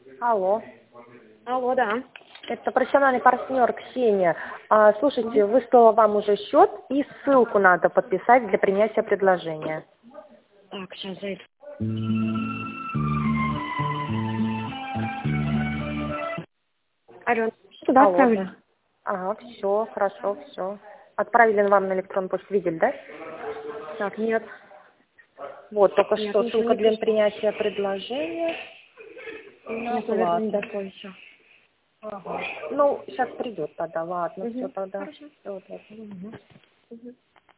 Алло. Алло, да. Это профессиональный партнер Ксения. Слушайте, выслала вам уже счет и ссылку надо подписать для принятия предложения. Так, сейчас зайду. Алло, сюда Алло. отправили? Ага, все, хорошо, все. Отправили вам на электронную почту, видели, да? Так, нет. Вот, только Нет, что ничего ссылка не для пришло. принятия предложения и на Нет, наверное, не оплату. дошло еще. Ага. Ну, сейчас придет тогда, ладно, все Угу. тогда. Хорошо. Всё, ладно. Угу.